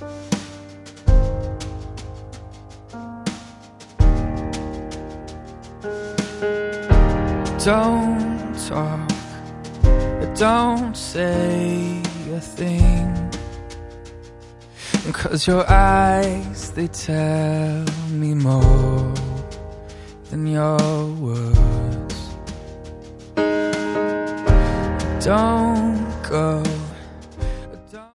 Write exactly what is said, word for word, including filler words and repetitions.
Don't talk, don't say a thing, 'cause your eyes, they tell me more than your words. Don't go,